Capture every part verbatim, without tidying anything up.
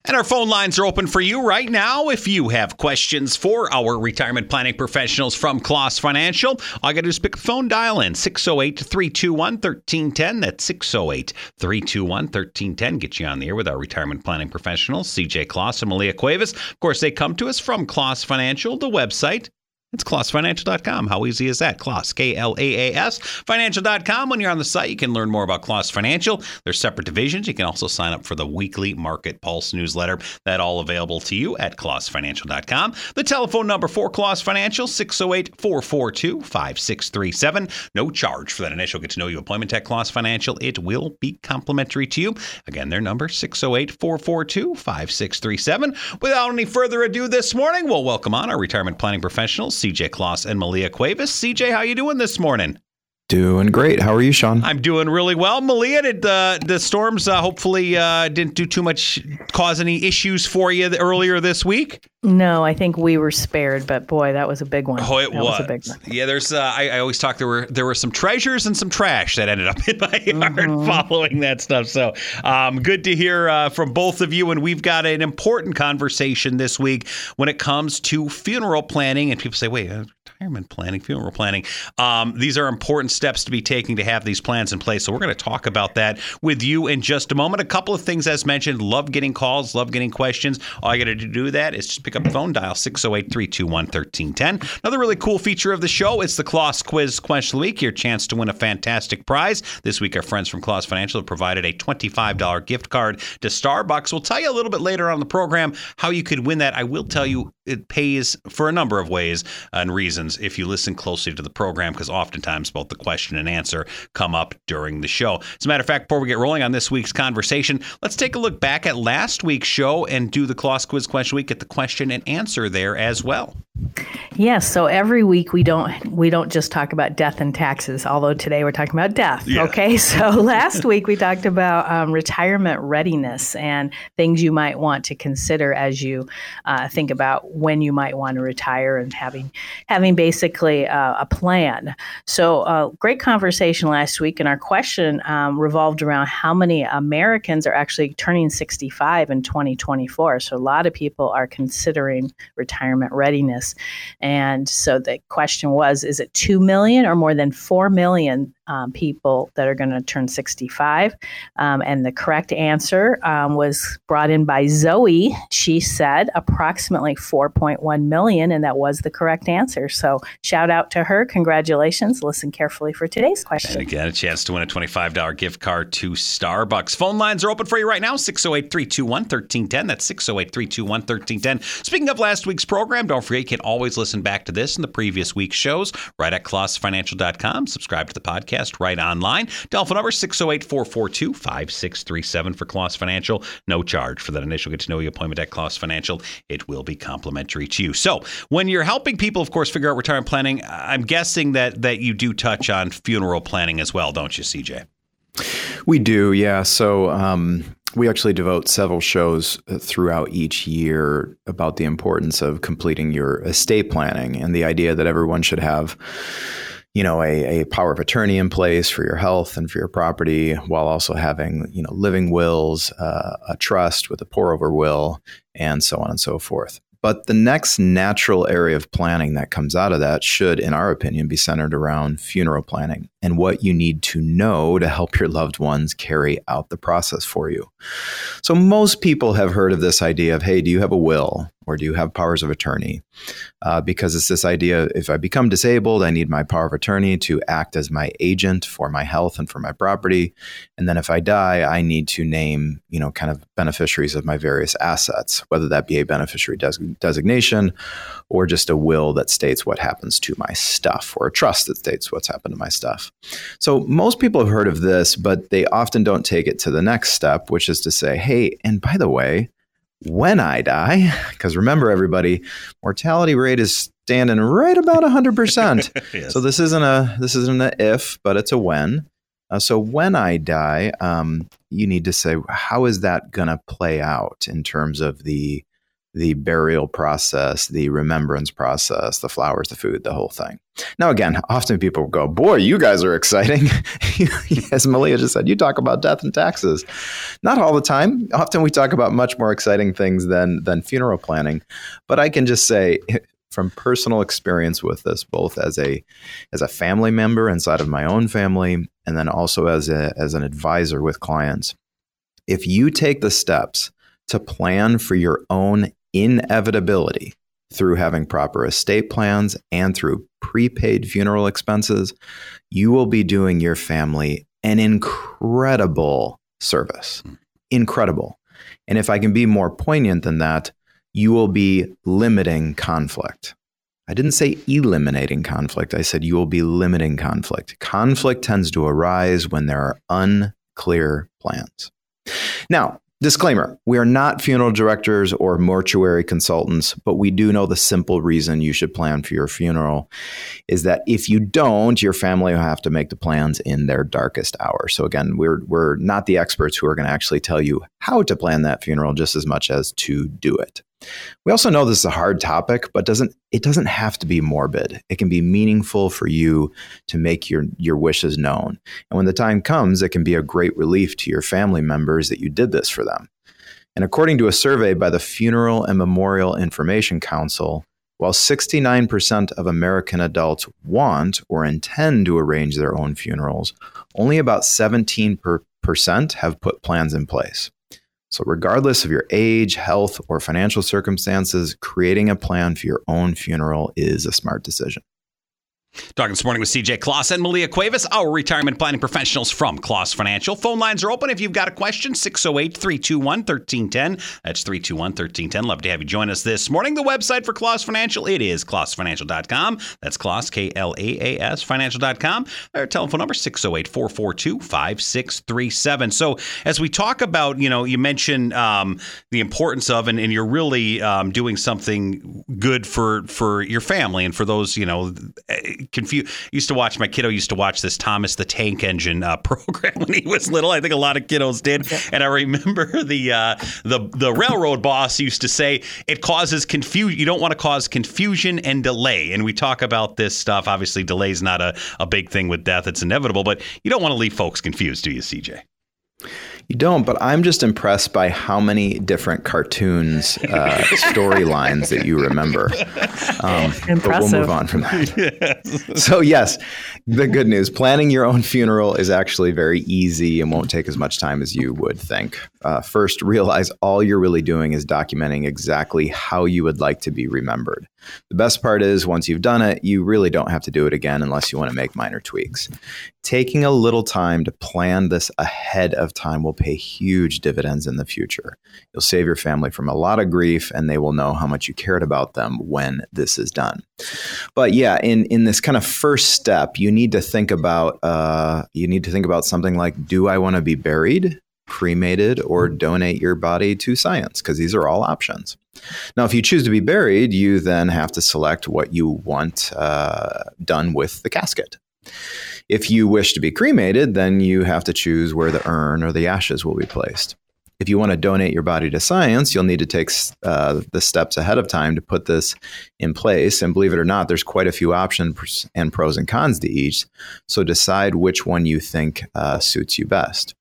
And our phone lines are open for you right now. If you have questions for our retirement planning professionals from Kloss Financial, all you got to do is pick the phone, dial in six oh eight, three two one, one three one zero. That's six oh eight, three two one, one three one zero. Get you on the air with our retirement planning professionals, C J Kloss and Malia Cuevas. Of course, they come to us from Kloss Financial, the website. It's kloss financial dot com. How easy is that? Kloss, K L A A S, financial dot com. When you're on the site, you can learn more about Kloss Financial. There's separate divisions. You can also sign up for the weekly Market Pulse newsletter. That all available to you at kloss financial dot com. The telephone number for Kloss Financial, six oh eight, four four two, five six three seven. No charge for that initial get-to-know-you appointment at Kloss Financial. It will be complimentary to you. Again, their number, six oh eight, four four two, five six three seven. Without any further ado this morning, we'll welcome on our retirement planning professionals, C J Kloss and Malia Cuevas. C J, how you doing this morning? Doing great. How are you, Sean? I'm doing really well. Malia, did uh, the storms uh, hopefully uh, didn't do too much, cause any issues for you earlier this week? No, I think we were spared, but boy, that was a big one. Oh, it that was. was a big one. Yeah, there's. Uh, I, I always talk. There were there were some treasures and some trash that ended up in my yard Mm-hmm. following that stuff. So, um, good to hear uh, from both of you. And we've got an important conversation this week when it comes to funeral planning. And people say, "Wait, uh, retirement planning, funeral planning." Um, these are important steps to be taking to have these plans in place. So we're going to talk about that with you in just a moment. A couple of things, as mentioned. Love getting calls. Love getting questions. All you got to do that is just pick up the phone, dial six oh eight, three two one, one three one zero. Another really cool feature of the show is the Kloss Quiz Question of the Week, your chance to win a fantastic prize. This week, our friends from Kloss Financial have provided a twenty-five dollars gift card to Starbucks. We'll tell you a little bit later on in the program how you could win that. I will tell you it pays for a number of ways and reasons if you listen closely to the program, because oftentimes both the question and answer come up during the show. As a matter of fact, before we get rolling on this week's conversation, let's take a look back at last week's show and do the Kloss Quiz Question Week, get the question and answer there as well. Yes, so every week we don't we don't just talk about death and taxes, although today we're talking about death. Yeah. Okay, so last week we talked about um, retirement readiness and things you might want to consider as you uh, think about when you might want to retire and having having basically uh, a plan. So uh, great conversation last week, and our question um, revolved around how many Americans are actually turning sixty-five in twenty twenty-four. So a lot of people are considering retirement readiness. And so the question was, is it two million or more than four million um, people that are going to turn sixty-five? Um, and the correct answer um, was brought in by Zoe. She said approximately four point one million, and that was the correct answer. So shout out to her. Congratulations. Listen carefully for today's question. And again, a chance to win a twenty-five dollars gift card to Starbucks. Phone lines are open for you right now, six oh eight, three two one, one three one zero. That's six oh eight, three two one, one three one zero. Speaking of last week's program, don't forget you can always listen back to this and the previous week's shows right at kloss financial dot com. Subscribe to the podcast right online. Telephone number six oh eight, four four two, five six three seven for Kloss Financial. No charge for that initial get-to-know-you appointment at Kloss Financial. It will be complimentary to you. So when you're helping people, of course, figure out retirement planning, I'm guessing that that you do touch on funeral planning as well, don't you, C J? We do, yeah. So um, we actually devote several shows throughout each year about the importance of completing your estate planning and the idea that everyone should have, you know, a, a power of attorney in place for your health and for your property, while also having, you know, living wills, uh, a trust with a pour over will, and so on and so forth. But the next natural area of planning that comes out of that should, in our opinion, be centered around funeral planning and what you need to know to help your loved ones carry out the process for you. So most people have heard of this idea of, hey, do you have a will or do you have powers of attorney? Uh, because it's this idea, if I become disabled, I need my power of attorney to act as my agent for my health and for my property. And then if I die, I need to name, you know, kind of beneficiaries of my various assets, whether that be a beneficiary des- designation or just a will that states what happens to my stuff, or a trust that states what's happened to my stuff. So most people have heard of this, but they often don't take it to the next step, which is to say, hey, and by the way, when I die, because remember, everybody, mortality rate is standing right about one hundred percent. Yes. So this isn't a this isn't an if, but it's a when. Uh, so when I die, um, you need to say, how is that going to play out in terms of the the burial process, the remembrance process, the flowers, the food, the whole thing. Now, again, often people go, boy, you guys are exciting. As Malia just said, you talk about death and taxes. Not all the time. Often we talk about much more exciting things than, than funeral planning. But I can just say from personal experience with this, both as a as a family member inside of my own family, and then also as a, as an advisor with clients, if you take the steps to plan for your own inevitability through having proper estate plans and through prepaid funeral expenses, you will be doing your family an incredible service. Incredible. And if I can be more poignant than that, you will be limiting conflict. I didn't say eliminating conflict. I said you will be limiting conflict. Conflict tends to arise when there are unclear plans. Now, disclaimer, we are not funeral directors or mortuary consultants, but we do know the simple reason you should plan for your funeral is that if you don't, your family will have to make the plans in their darkest hour. So again, we're we're not the experts who are going to actually tell you how to plan that funeral just as much as to do it. We also know this is a hard topic, but doesn't it doesn't have to be morbid. It can be meaningful for you to make your, your wishes known. And when the time comes, it can be a great relief to your family members that you did this for them. And according to a survey by the Funeral and Memorial Information Council, while sixty-nine percent of American adults want or intend to arrange their own funerals, only about seventeen percent have put plans in place. So regardless of your age, health, or financial circumstances, creating a plan for your own funeral is a smart decision. Talking this morning with C J Kloss and Malia Cuevas, our retirement planning professionals from Kloss Financial. Phone lines are open if you've got a question, six oh eight, three two one, one three one zero. That's three two one, one three one zero. Love to have you join us this morning. The website for Kloss Financial, it is kloss financial dot com. That's Kloss, K L A A S, financial dot com. Our telephone number, six oh eight, four four two, five six three seven. So as we talk about, you know, you mentioned um, the importance of, and, and you're really um, doing something good for, for your family and for those, you know, confused. Used to watch, my kiddo used to watch this Thomas the Tank Engine uh, program when he was little. I think a lot of kiddos did. And I remember the uh, the the railroad boss used to say it causes confusion. You don't want to cause confusion and delay. And we talk about this stuff. Obviously, delay is not a, a big thing with death. It's inevitable. But you don't want to leave folks confused, do you, C J? You don't, but I'm just impressed by how many different cartoons, uh, storylines that you remember. Um, Impressive. But we'll move on from that. Yes. So yes, the good news, planning your own funeral is actually very easy and won't take as much time as you would think. Uh, first, realize all you're really doing is documenting exactly how you would like to be remembered. The best part is once you've done it, you really don't have to do it again unless you want to make minor tweaks. Taking a little time to plan this ahead of time will pay huge dividends in the future. You'll save your family from a lot of grief, and they will know how much you cared about them when this is done. But yeah, in, in this kind of first step, you need to think about uh, you need to think about something like, do I want to be buried, cremated, or donate your body to science? Because these are all options. Now, if you choose to be buried, you then have to select what you want uh, done with the casket. If you wish to be cremated, then you have to choose where the urn or the ashes will be placed. If you want to donate your body to science, you'll need to take uh, the steps ahead of time to put this in place. And believe it or not, there's quite a few options and pros and cons to each. So decide which one you think uh, suits you best.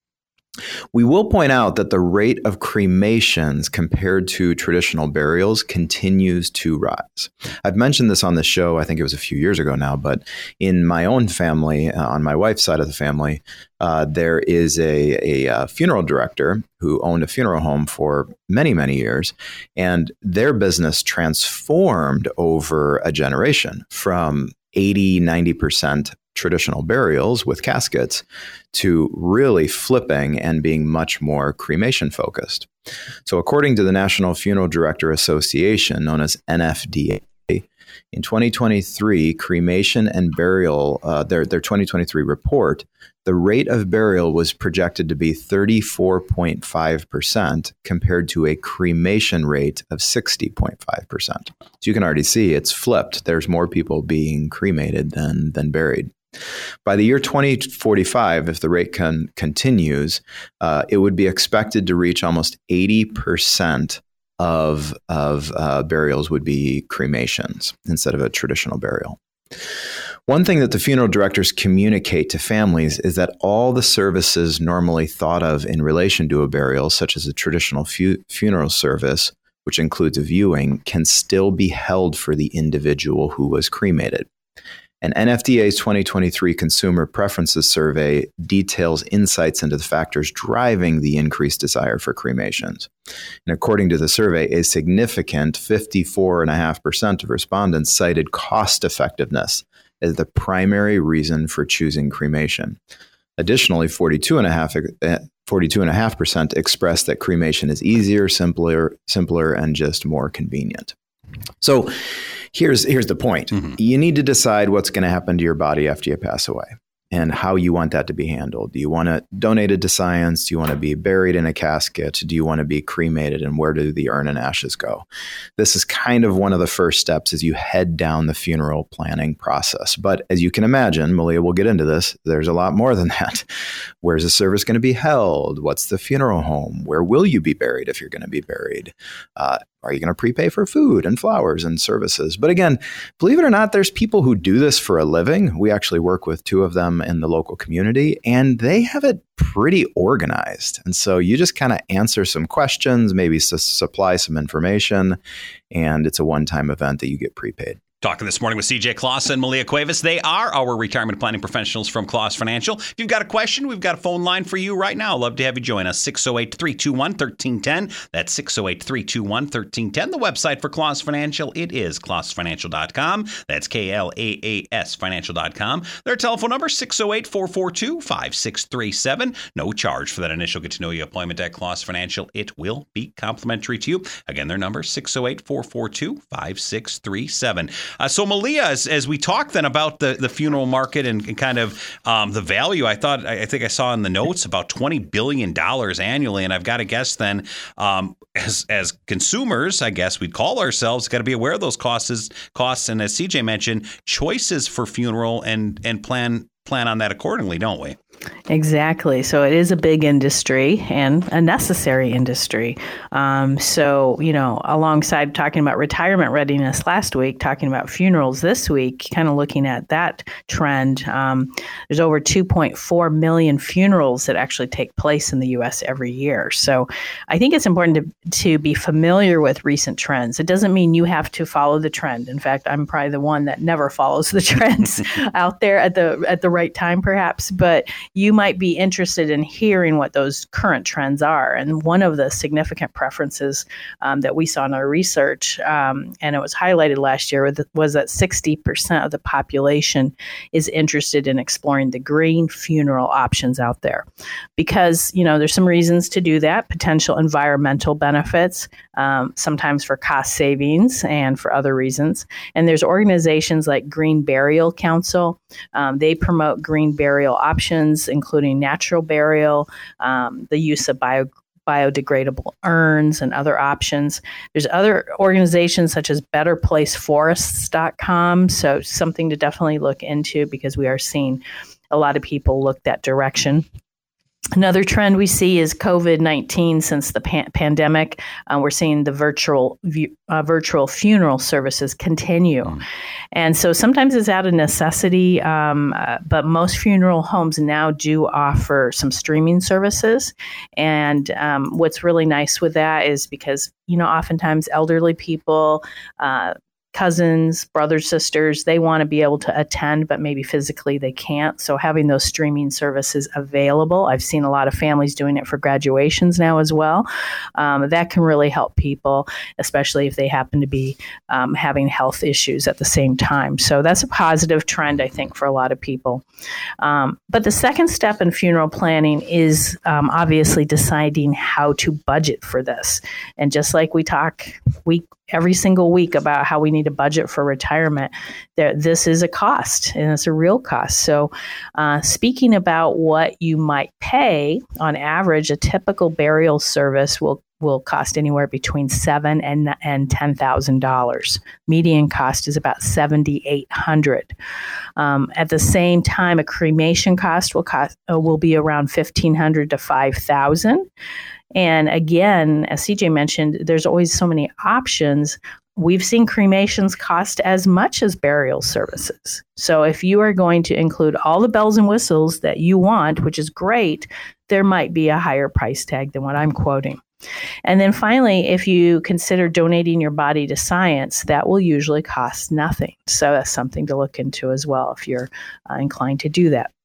We will point out that the rate of cremations compared to traditional burials continues to rise. I've mentioned this on the show, I think it was a few years ago now, but in my own family, uh, on my wife's side of the family, uh, there is a, a, a funeral director who owned a funeral home for many, many years, and their business transformed over a generation from eighty, ninety percent traditional burials with caskets to really flipping and being much more cremation focused. So according to the National Funeral Director Association, known as N F D A, in twenty twenty-three, cremation and burial, uh, their, their twenty twenty-three report, the rate of burial was projected to be thirty-four point five percent compared to a cremation rate of sixty point five percent. So you can already see it's flipped. There's more people being cremated than, than buried. By the year twenty forty-five, if the rate con- continues, uh, it would be expected to reach almost eighty percent of of uh, burials would be cremations instead of a traditional burial. One thing that the funeral directors communicate to families is that all the services normally thought of in relation to a burial, such as a traditional fu- funeral service, which includes a viewing, can still be held for the individual who was cremated. And N F D A's twenty twenty-three Consumer Preferences Survey details insights into the factors driving the increased desire for cremations. And according to the survey, a significant fifty-four point five percent of respondents cited cost effectiveness as the primary reason for choosing cremation. Additionally, forty-two point five percent expressed that cremation is easier, simpler, simpler, and just more convenient. So here's here's the point. Mm-hmm. You need to decide what's going to happen to your body after you pass away and how you want that to be handled. Do you want to donate it to science? Do you want to be buried in a casket? Do you want to be cremated? And where do the urn and ashes go? This is kind of one of the first steps as you head down the funeral planning process. But as you can imagine, Malia will get into this, there's a lot more than that. Where's the service going to be held? What's the funeral home? Where will you be buried if you're going to be buried? Uh, Are you going to prepay for food and flowers and services? But again, believe it or not, there's people who do this for a living. We actually work with two of them in the local community, and they have it pretty organized. And so you just kind of answer some questions, maybe su- supply some information, and it's a one-time event that you get prepaid. Talking this morning with C J Kloss and Malia Cuevas. They are our retirement planning professionals from Kloss Financial. If you've got a question, we've got a phone line for you right now. Love to have you join us. six oh eight, three two one, one three one zero. That's six oh eight, three two one, one three one zero. The website for Kloss Financial, it is kloss financial dot com. That's K L A A S financial dot com. Their telephone number, six oh eight, four four two, five six three seven. No charge for that initial get-to-know-you appointment at Kloss Financial. It will be complimentary to you. Again, their number, six oh eight, four four two, five six three seven. Uh, so, Malia, as, as we talk then about the, the funeral market and, and kind of um, the value, I thought, I think I saw in the notes about twenty billion dollars annually. And I've got to guess then, um, as as consumers, I guess we'd call ourselves, got to be aware of those costs, costs. And as C J mentioned, choices for funeral and, and plan plan on that accordingly, don't we? Exactly. So it is a big industry and a necessary industry. Um, so, you know, alongside talking about retirement readiness last week, talking about funerals this week, kind of looking at that trend, um, there's over two point four million funerals that actually take place in the U S every year. So I think it's important to, to be familiar with recent trends. It doesn't mean you have to follow the trend. In fact, I'm probably the one that never follows the trends out there at the at the right time, perhaps. But you might be interested in hearing what those current trends are. And one of the significant preferences um, that we saw in our research, um, and it was highlighted last year, was that sixty percent of the population is interested in exploring the green funeral options out there. Because, you know, there's some reasons to do that, potential environmental benefits, um, sometimes for cost savings and for other reasons. And there's organizations like Green Burial Council. Um, they promote green burial options, including natural burial, um, the use of bio, biodegradable urns and other options. There's other organizations such as better place forests dot com, so something to definitely look into because we are seeing a lot of people look that direction. Another trend we see is COVID nineteen. Since the pan- pandemic, uh, we're seeing the virtual vu- uh, virtual funeral services continue. Mm. And so sometimes it's out of necessity, um, uh, but most funeral homes now do offer some streaming services. And um, what's really nice with that is because, you know, oftentimes elderly people, uh, cousins, brothers, sisters, they want to be able to attend, but maybe physically they can't. So having those streaming services available, I've seen a lot of families doing it for graduations now as well. Um, that can really help people, especially if they happen to be um, having health issues at the same time. So that's a positive trend, I think, for a lot of people. Um, but the second step in funeral planning is um, obviously deciding how to budget for this. And just like we talk week every single week about how we need a budget for retirement, there, this is a cost, and it's a real cost. So uh, speaking about what you might pay, on average, a typical burial service will will cost anywhere between seven and and ten thousand dollars. Median cost is about seventy eight hundred. Um, at the same time, a cremation cost will cost uh, will be around fifteen hundred to five thousand. And again, as C J mentioned, there's always so many options. We've seen cremations cost as much as burial services. So if you are going to include all the bells and whistles that you want, which is great, there might be a higher price tag than what I'm quoting. And then finally, if you consider donating your body to science, that will usually cost nothing. So that's something to look into as well if you're uh, inclined to do that.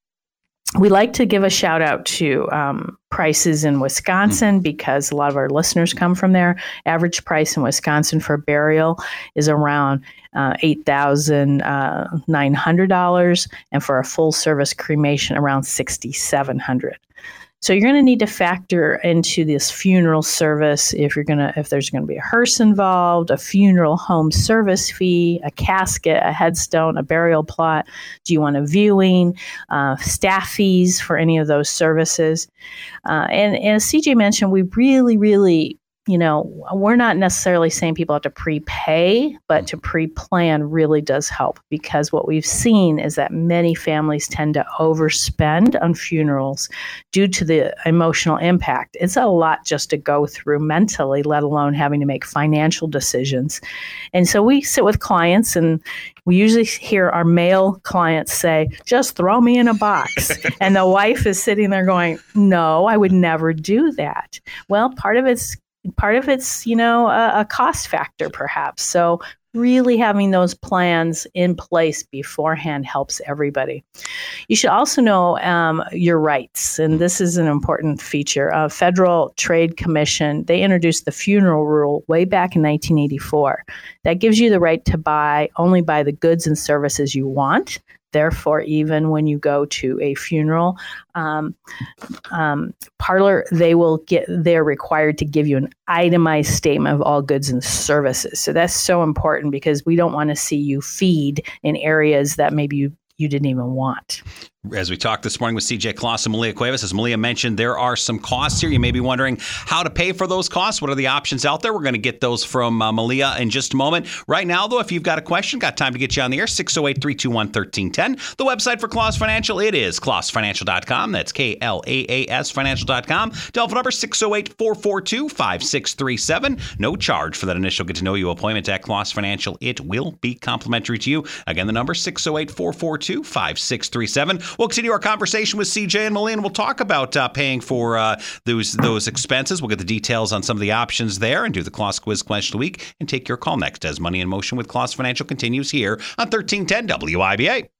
We like to give a shout out to um, prices in Wisconsin because a lot of our listeners come from there. Average price in Wisconsin for burial is around uh, eight thousand nine hundred dollars, and for a full service cremation around six thousand seven hundred dollars. So you're going to need to factor into this funeral service if you're going to, if there's going to be a hearse involved, a funeral home service fee, a casket, a headstone, a burial plot. Do you want a viewing, uh, staff fees for any of those services? Uh, and, and as C J mentioned, we really, really, you know, we're not necessarily saying people have to prepay, but to pre-plan really does help, because what we've seen is that many families tend to overspend on funerals due to the emotional impact. It's a lot just to go through mentally, let alone having to make financial decisions. And so we sit with clients, and we usually hear our male clients say, just throw me in a box. And the wife is sitting there going, no, I would never do that. Well, part of it's Part of it's, you know, a, a cost factor, perhaps. So really having those plans in place beforehand helps everybody. You should also know um, your rights, and this is an important feature. Uh, Federal Trade Commission, they introduced the funeral rule way back in nineteen eighty-four. That gives you the right to buy only buy the goods and services you want. Therefore, even when you go to a funeral um, um, parlor, they will get, they're required to give you an itemized statement of all goods and services. So that's so important, because we don't want to see you feed in areas that maybe you, you didn't even want. As we talked this morning with C J Kloss and Malia Cuevas, as Malia mentioned, there are some costs here. You may be wondering how to pay for those costs. What are the options out there? We're going to get those from uh, Malia in just a moment. Right now, though, if you've got a question, got time to get you on the air, six oh eight, three two one, one three one zero. The website for Kloss Financial, it is kloss financial dot com. That's K L A A S financial dot com. Telephone number six oh eight, four four two, five six three seven. No charge for that initial get-to-know-you appointment at Kloss Financial. It will be complimentary to you. Again, the number six oh eight, four four two, five six three seven. We'll continue our conversation with C J and Malia, and we'll talk about uh, paying for uh, those those expenses. We'll get the details on some of the options there and do the Kloss Quiz Question of the Week and take your call next as Money in Motion with Kloss Financial continues here on thirteen ten W I B A.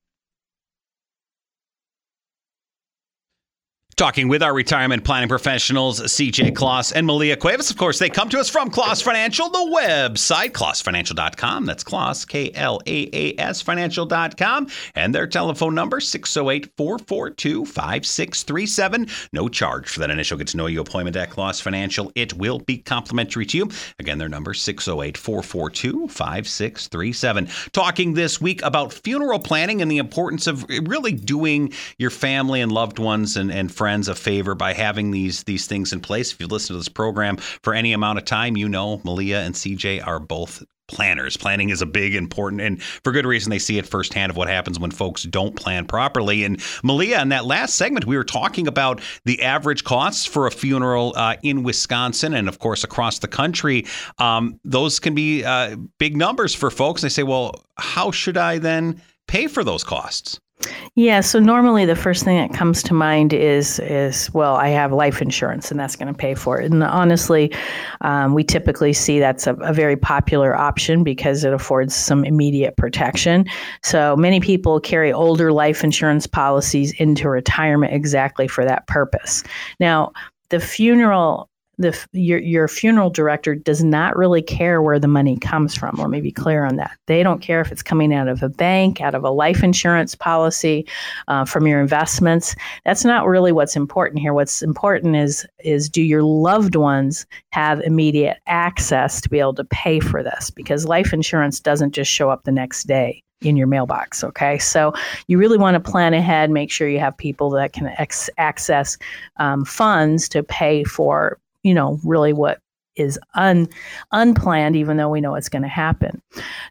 Talking with our retirement planning professionals, C J Kloss and Malia Cuevas. Of course, they come to us from Kloss Financial, the website, kloss financial dot com. That's Kloss, K L A A S financial dot com. And their telephone number, six oh eight, four four two, five six three seven. No charge for that initial get-to-know-you appointment at Kloss Financial. It will be complimentary to you. Again, their number, six oh eight, four four two, five six three seven. Talking this week about funeral planning and the importance of really doing your family and loved ones and, and friends a favor by having these these things in place. If you've listened to this program for any amount of time, you know Malia and C J are both planners. Planning is a big, important, and for good reason. They see it firsthand of what happens when folks don't plan properly. And Malia, in that last segment, we were talking about the average costs for a funeral uh, in Wisconsin and, of course, across the country. Um, those can be uh, big numbers for folks. They say, well, how should I then pay for those costs? Yeah, so normally the first thing that comes to mind is, is well, I have life insurance and that's going to pay for it. And honestly, um, we typically see that's a, a very popular option because it affords some immediate protection. So many people carry older life insurance policies into retirement exactly for that purpose. Now, the funeral The, your, your funeral director does not really care where the money comes from. Let me be clear on that. They don't care if it's coming out of a bank, out of a life insurance policy, uh, from your investments. That's not really what's important here. What's important is, is do your loved ones have immediate access to be able to pay for this? Because life insurance doesn't just show up the next day in your mailbox. Okay. So you really want to plan ahead, make sure you have people that can ex- access um, funds to pay for, you know, really what is un, unplanned, even though we know it's going to happen.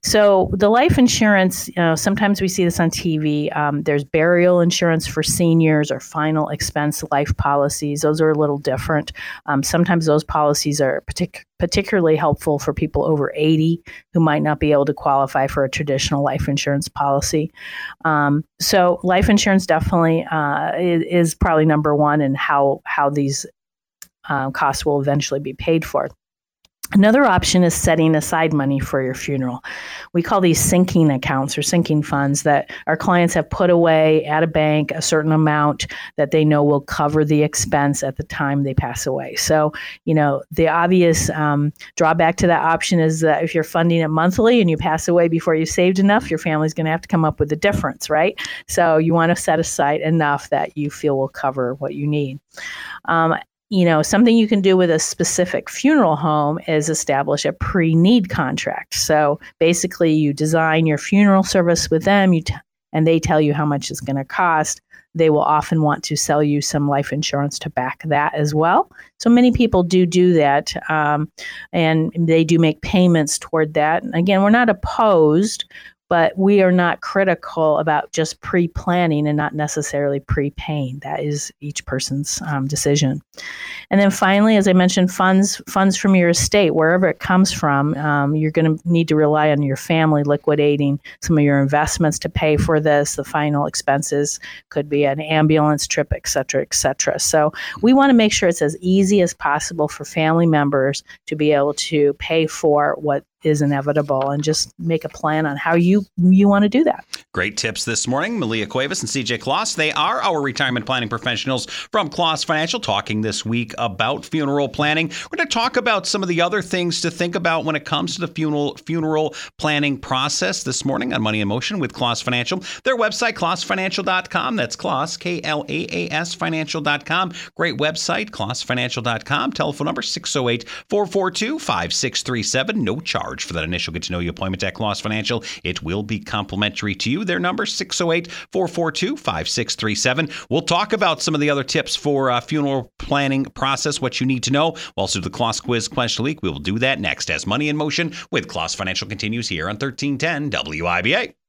So the life insurance, you know, sometimes we see this on T V. Um, there's burial insurance for seniors or final expense life policies. Those are a little different. Um, sometimes those policies are partic- particularly helpful for people over eighty who might not be able to qualify for a traditional life insurance policy. Um, so life insurance definitely uh, is, is probably number one in how, how these Uh, costs will eventually be paid for. Another option is setting aside money for your funeral. We call these sinking accounts or sinking funds that our clients have put away at a bank a certain amount that they know will cover the expense at the time they pass away. So, you know, the obvious um, drawback to that option is that if you're funding it monthly and you pass away before you've saved enough, your family's going to have to come up with the difference, right? So you want to set aside enough that you feel will cover what you need. Um, You know, something you can do with a specific funeral home is establish a pre-need contract. So basically, you design your funeral service with them, you t- and they tell you how much it's going to cost. They will often want to sell you some life insurance to back that as well. So many people do do that, um, and they do make payments toward that. And again, we're not opposed, but we are not critical about just pre-planning and not necessarily prepaying. That is each person's um, decision. And then finally, as I mentioned, funds funds from your estate, wherever it comes from, um, you're going to need to rely on your family liquidating some of your investments to pay for this. The final expenses could be an ambulance trip, et cetera, et cetera. So we want to make sure it's as easy as possible for family members to be able to pay for what is inevitable and just make a plan on how you you want to do that. Great tips this morning. Malia Cuevas and C J Kloss, they are our retirement planning professionals from Kloss Financial, talking this week about funeral planning. We're going to talk about some of the other things to think about when it comes to the funeral funeral planning process this morning on Money in Motion with Kloss Financial. Their website, kloss financial dot com. That's Kloss, K L A A S financial dot com. Great website, kloss financial dot com. Telephone number six oh eight, four four two, five six three seven. No charge for that initial get-to-know-you appointment at Kloss Financial. It will be complimentary to you. Their number, six oh eight, four four two, five six three seven. We'll talk about some of the other tips for uh, funeral planning process, what you need to know. We'll also do the Kloss Quiz question of the week. We will do that next as Money in Motion with Kloss Financial continues here on thirteen ten W I B A.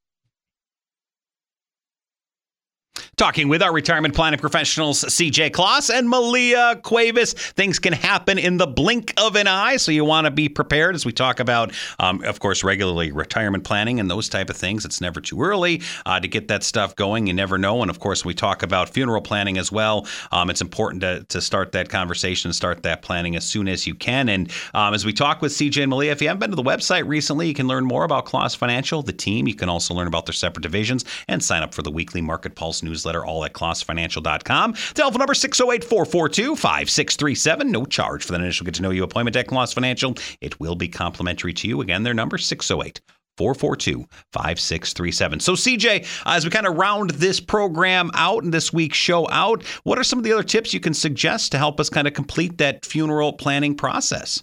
Talking with our retirement planning professionals, C J Kloss and Malia Cuevas. Things can happen in the blink of an eye, so you want to be prepared as we talk about, um, of course, regularly retirement planning and those type of things. It's never too early uh, to get that stuff going. You never know. And, of course, we talk about funeral planning as well. Um, it's important to, to start that conversation, start that planning as soon as you can. And um, as we talk with C J and Malia, if you haven't been to the website recently, you can learn more about Kloss Financial, the team. You can also learn about their separate divisions and sign up for the weekly Market Pulse newsletter, all at kloss financial dot com. Telephone number six oh eight, four four two, five six three seven. No charge for that initial get-to-know-you appointment at Kloss Financial. It will be complimentary to you. Again, their number, six oh eight, four four two, five six three seven. So, C J, as we kind of round this program out and this week's show out, what are some of the other tips you can suggest to help us kind of complete that funeral planning process?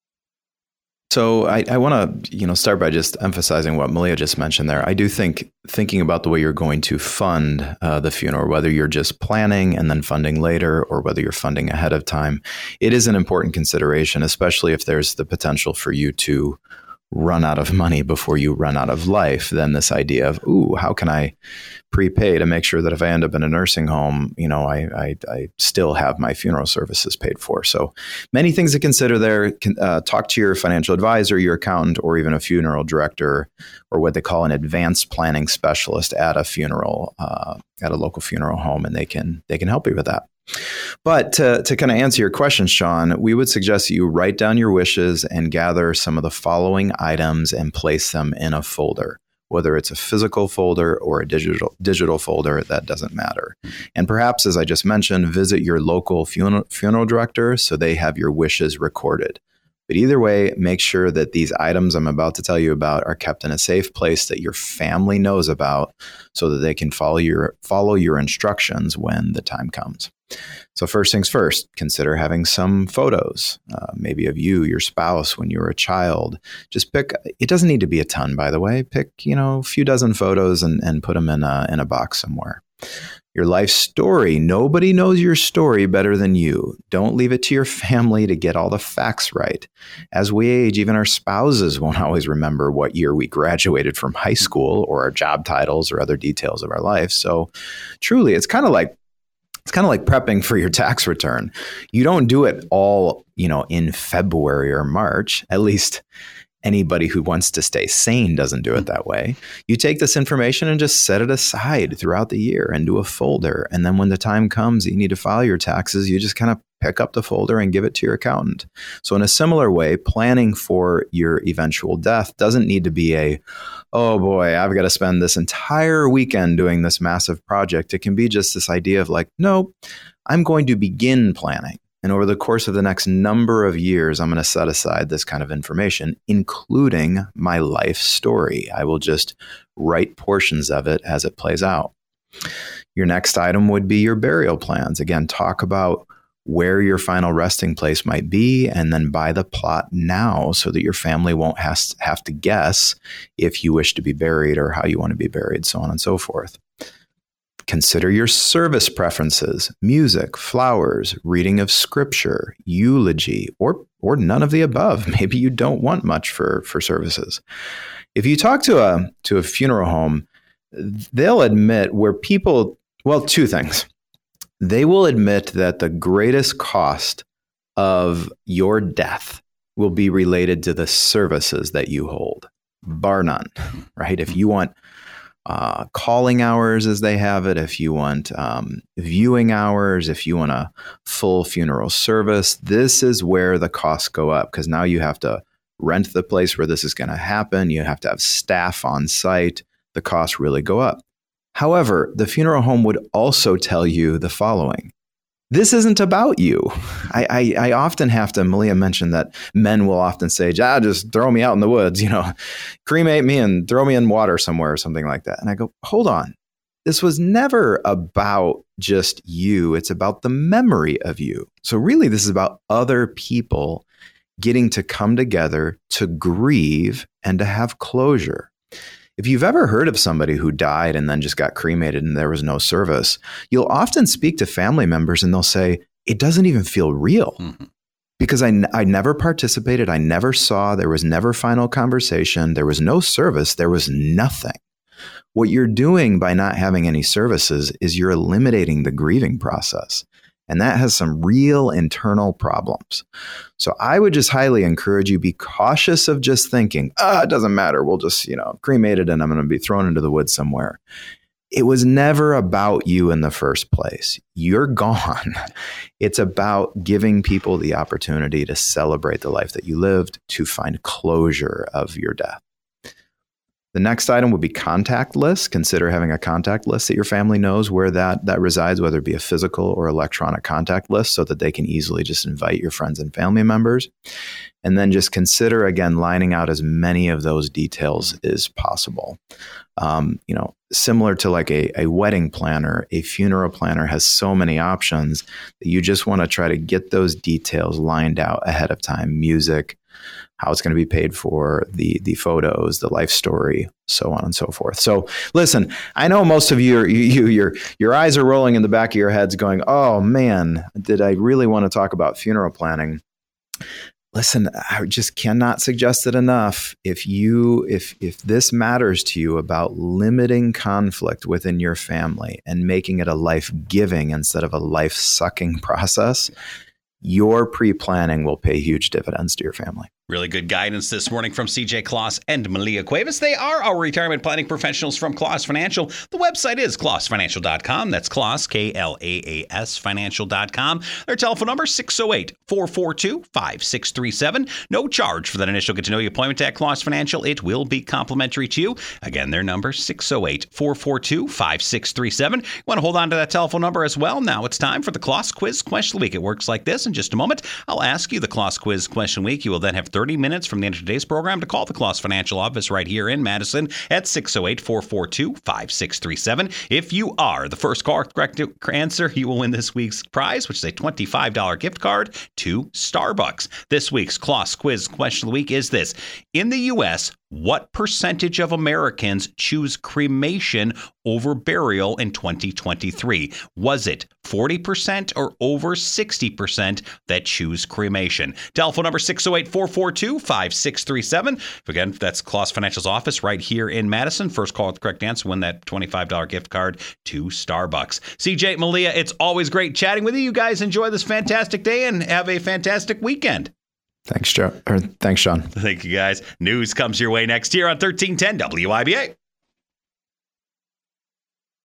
So I, I want to, you know, start by just emphasizing what Malia just mentioned there. I do think thinking about the way you're going to fund uh, the funeral, whether you're just planning and then funding later, or whether you're funding ahead of time, it is an important consideration, especially if there's the potential for you to run out of money before you run out of life. Then this idea of, ooh, how can I prepay to make sure that if I end up in a nursing home, you know, I I, I still have my funeral services paid for. So many things to consider there. Can, uh, talk to your financial advisor, your accountant, or even a funeral director, or what they call an advanced planning specialist at a funeral, uh, at a local funeral home, and they can they can help you with that. But to, to kind of answer your question, Sean, we would suggest that you write down your wishes and gather some of the following items and place them in a folder. Whether it's a physical folder or a digital digital folder, that doesn't matter. And perhaps, as I just mentioned, visit your local funeral, funeral director so they have your wishes recorded. But either way, make sure that these items I'm about to tell you about are kept in a safe place that your family knows about so that they can follow your follow your instructions when the time comes. So first things first, consider having some photos, uh, maybe of you, your spouse when you were a child. Just pick, it doesn't need to be a ton, by the way. Pick, you know, a few dozen photos and, and put them in a, in a box somewhere. Your life story. Nobody knows your story better than you. Don't leave it to your family to get all the facts right. As we age, even our spouses won't always remember what year we graduated from high school or our job titles or other details of our life. So truly, it's kind of like It's kind of like prepping for your tax return. You don't do it all, you know, in February or March. At least anybody who wants to stay sane doesn't do it that way. You take this information and just set it aside throughout the year into a folder. And then when the time comes that you need to file your taxes, you just kind of pick up the folder and give it to your accountant. So in a similar way, planning for your eventual death doesn't need to be a, oh boy, I've got to spend this entire weekend doing this massive project. It can be just this idea of like, no, I'm going to begin planning. And over the course of the next number of years, I'm going to set aside this kind of information, including my life story. I will just write portions of it as it plays out. Your next item would be your burial plans. Again, talk about where your final resting place might be, and then buy the plot now so that your family won't has, have to guess if you wish to be buried or how you want to be buried, so on and so forth. Consider your service preferences, music, flowers, reading of scripture, eulogy, or or none of the above. Maybe you don't want much for, for services. If you talk to a to a funeral home, they'll admit where people, well, two things. They will admit that the greatest cost of your death will be related to the services that you hold, bar none, right? If you want uh, calling hours as they have it, if you want um, viewing hours, if you want a full funeral service, this is where the costs go up, because now you have to rent the place where this is going to happen. You have to have staff on site. The costs really go up. However, the funeral home would also tell you the following. This isn't about you. I, I, I often have to, Malia mentioned that men will often say, ah, just throw me out in the woods, you know, cremate me and throw me in water somewhere or something like that. And I go, hold on. This was never about just you. It's about the memory of you. So really, this is about other people getting to come together to grieve and to have closure. If you've ever heard of somebody who died and then just got cremated and there was no service, you'll often speak to family members and they'll say, it doesn't even feel real mm-hmm. because I, I never participated. I never saw. There was never final conversation. There was no service. There was nothing. What you're doing by not having any services is you're eliminating the grieving process. And that has some real internal problems. So I would just highly encourage you, be cautious of just thinking, ah, oh, it doesn't matter. We'll just, you know, cremate it and I'm going to be thrown into the woods somewhere. It was never about you in the first place. You're gone. It's about giving people the opportunity to celebrate the life that you lived, to find closure of your death. The next item would be contact lists. Consider having a contact list that your family knows where that, that resides, whether it be a physical or electronic contact list, so that they can easily just invite your friends and family members. And then just consider, again, lining out as many of those details as possible. Um, you know, similar to like a, a wedding planner, a funeral planner has so many options that you just want to try to get those details lined out ahead of time. Music, how it's going to be paid for, the the photos, the life story, so on and so forth. So listen, I know most of you, are, you, you your your eyes are rolling in the back of your heads going, oh man, did I really want to talk about funeral planning? Listen, I just cannot suggest it enough. If you, if if this matters to you about limiting conflict within your family and making it a life-giving instead of a life-sucking process, your pre-planning will pay huge dividends to your family. Really good guidance this morning from C J Kloss and Malia Cuevas. They are our retirement planning professionals from Kloss Financial. The website is kloss financial dot com. That's Kloss, K L A A S, financial dot com. Their telephone number, six oh eight, four four two, five six three seven. No charge for that initial get-to-know-you appointment at Kloss Financial. It will be complimentary to you. Again, their number, six oh eight, four four two, five six three seven. You want to hold on to that telephone number as well. Now it's time for the Kloss Quiz Question of the Week. It works like this. In just a moment, I'll ask you the Kloss Quiz Question of the Week. You will then have thirty minutes from the end of today's program to call the Kloss Financial office right here in Madison at six oh eight, four four two, five six three seven. If you are the first correct answer, you will win this week's prize, which is a twenty-five dollars gift card to Starbucks. This week's Kloss Quiz Question of the Week is this. In the U S, What percentage of Americans choose cremation over burial in twenty twenty-three? Was it forty percent or over sixty percent that choose cremation? Telephone number six oh eight, four four two, five six three seven. Again, that's Kloss Financial's office right here in Madison. First call with the correct answer, win that twenty-five dollars gift card to Starbucks. C J, Malia, it's always great chatting with you. You guys enjoy this fantastic day and have a fantastic weekend. Thanks, Joe. Or thanks, Sean. Thank you, guys. News comes your way next year on thirteen ten W I B A.